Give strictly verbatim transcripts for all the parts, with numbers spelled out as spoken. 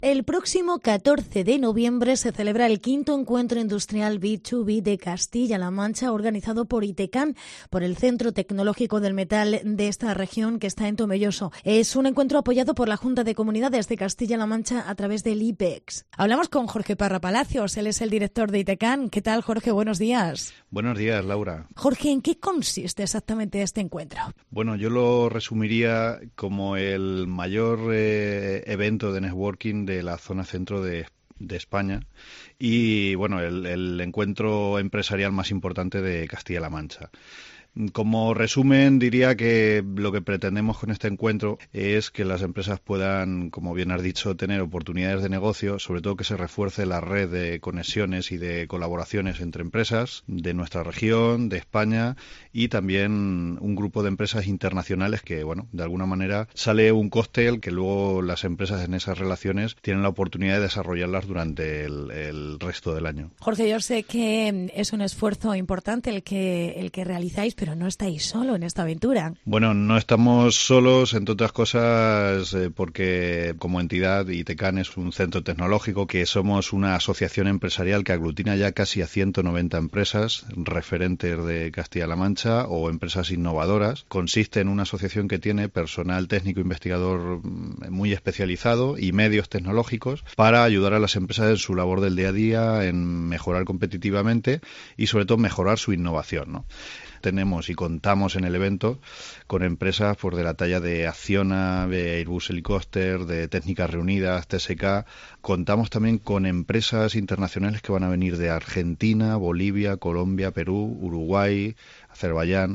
El próximo catorce de noviembre se celebra el quinto encuentro industrial B dos B de Castilla-La Mancha, organizado por ITECAN, por el Centro Tecnológico del Metal de esta región que está en Tomelloso. Es un encuentro apoyado por la Junta de Comunidades de Castilla-La Mancha a través del I P E X. Hablamos con Jorge Parra Palacios, él es el director de ITECAN. ¿Qué tal, Jorge? Buenos días. Buenos días, Laura. Jorge, ¿en qué consiste exactamente este encuentro? Bueno, yo lo resumiría como el mayor eh, evento de networking de la zona centro de, de España y, bueno, el, el encuentro empresarial más importante de Castilla-La Mancha. Como resumen, diría que lo que pretendemos con este encuentro es que las empresas puedan, como bien has dicho, tener oportunidades de negocio, sobre todo que se refuerce la red de conexiones y de colaboraciones entre empresas de nuestra región, de España, y también un grupo de empresas internacionales que, bueno, de alguna manera sale un cóctel que luego las empresas en esas relaciones tienen la oportunidad de desarrollarlas durante el, el resto del año. Jorge, yo sé que es un esfuerzo importante el que, el que realizáis, pero no estáis solo en esta aventura. Bueno, no estamos solos, entre otras cosas, eh, porque como entidad ITECAN es un centro tecnológico, que somos una asociación empresarial que aglutina ya casi a ciento noventa empresas referentes de Castilla-La Mancha o empresas innovadoras. Consiste en una asociación que tiene personal técnico investigador muy especializado y medios tecnológicos para ayudar a las empresas en su labor del día a día, en mejorar competitivamente y sobre todo mejorar su innovación, ¿no? Tenemos y contamos en el evento con empresas pues, de la talla de Acciona, de Airbus Helicopter, de Técnicas Reunidas, T S K. Contamos también con empresas internacionales que van a venir de Argentina, Bolivia, Colombia, Perú, Uruguay, Azerbaiyán,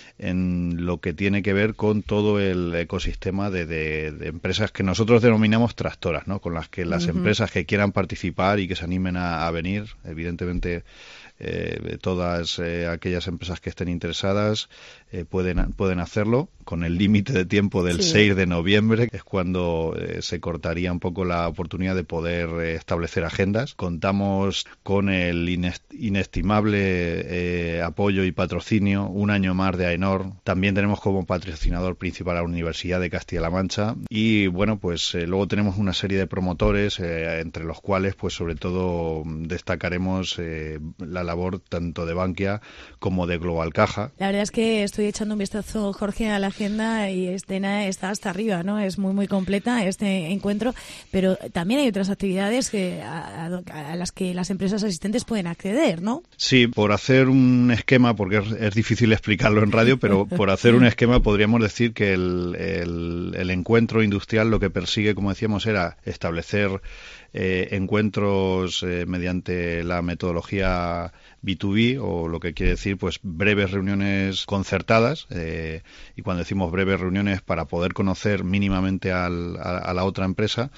en lo que tiene que ver con todo el ecosistema de, de, de empresas que nosotros denominamos tractoras, ¿no? Con las que las uh-huh. empresas que quieran participar y que se animen a, a venir, evidentemente eh, todas eh, aquellas empresas que estén interesadas eh, pueden, pueden hacerlo con el límite de tiempo del sí. seis de noviembre, que es cuando eh, se cortaría un poco la oportunidad de poder eh, establecer agendas. Contamos con el inest- inestimable eh, apoyo y patrocinio un año más de AENOR. También tenemos como patrocinador principal a la Universidad de Castilla-La Mancha y bueno, pues eh, luego tenemos una serie de promotores eh, entre los cuales pues sobre todo destacaremos eh, la labor tanto de Bankia como de Global Caja. La verdad es que estoy echando un vistazo, Jorge, a la agenda y Estena está hasta arriba, ¿no? Es muy muy completa este encuentro, pero también hay otras actividades que, a, a las que las empresas asistentes pueden acceder, ¿no? Sí, por hacer un esquema, porque es, es difícil explicarlo en radio, pero por hacer un esquema podríamos decir que el, el, el encuentro industrial lo que persigue, como decíamos, era establecer eh, encuentros eh, mediante la metodología B dos B, o lo que quiere decir pues breves reuniones concertadas, eh, y cuando decimos breves reuniones para poder conocer mínimamente al, a, a la otra empresa.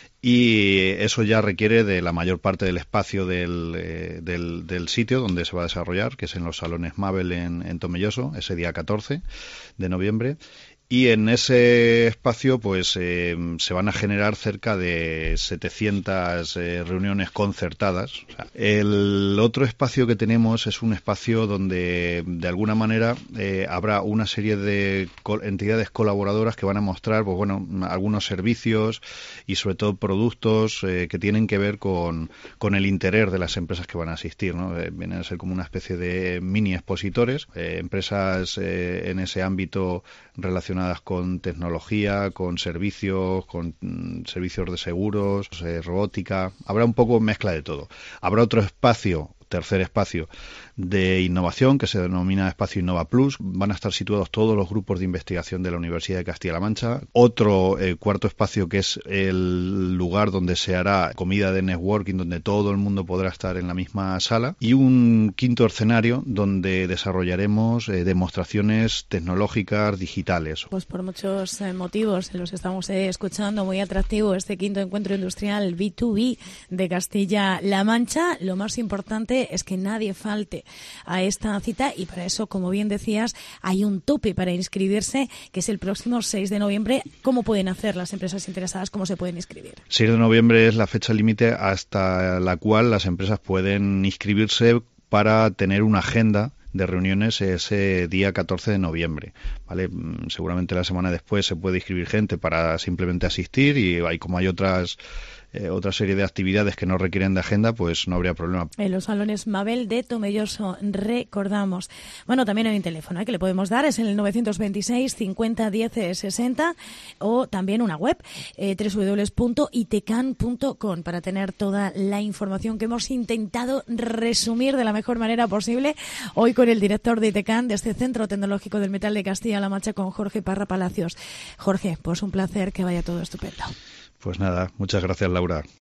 Y eso ya requiere de la mayor parte del espacio del, eh, del, del sitio donde se va a desarrollar, que es en los salones Mabel en, en Tomelloso, ese día catorce de noviembre. Y en ese espacio pues eh, se van a generar cerca de setecientas eh, reuniones concertadas. O sea, el otro espacio que tenemos es un espacio donde de alguna manera eh, habrá una serie de co- entidades colaboradoras que van a mostrar pues bueno algunos servicios y sobre todo productos eh, que tienen que ver con, con el interés de las empresas que van a asistir, ¿no? Eh, vienen a ser como una especie de mini expositores, eh, empresas eh, en ese ámbito relacionadas con tecnología, con servicios, con mm, servicios de seguros, eh, robótica. Habrá un poco mezcla de todo. Habrá otro espacio, tercer espacio, de innovación que se denomina Espacio Innova Plus. Van a estar situados todos los grupos de investigación de la Universidad de Castilla-La Mancha. Otro eh, cuarto espacio que es el lugar donde se hará comida de networking, donde todo el mundo podrá estar en la misma sala. Y un quinto escenario donde desarrollaremos eh, demostraciones tecnológicas digitales. Pues por muchos eh, motivos los estamos eh, escuchando, muy atractivo este quinto encuentro industrial B dos B de Castilla-La Mancha. Lo más importante es que nadie falte a esta cita y para eso, como bien decías, hay un tope para inscribirse, que es el próximo seis de noviembre. ¿Cómo pueden hacer las empresas interesadas? ¿Cómo se pueden inscribir? seis de noviembre es la fecha límite hasta la cual las empresas pueden inscribirse para tener una agenda de reuniones ese día catorce de noviembre, ¿vale? Seguramente la semana después se puede inscribir gente para simplemente asistir y hay como hay otras eh, otra serie de actividades que no requieren de agenda, pues no habría problema. En los salones Mabel de Tomelloso, recordamos. Bueno, también hay un teléfono ¿eh? que le podemos dar, es el novecientos veintiséis cincuenta diez sesenta, o también una web, eh, doble u doble u doble u punto itecan punto com, para tener toda la información que hemos intentado resumir de la mejor manera posible hoy con el director de Itecan, de este Centro Tecnológico del Metal de Castilla-La Mancha, con Jorge Parra Palacios. Jorge, pues un placer, que vaya todo estupendo. Pues nada, muchas gracias, Laura.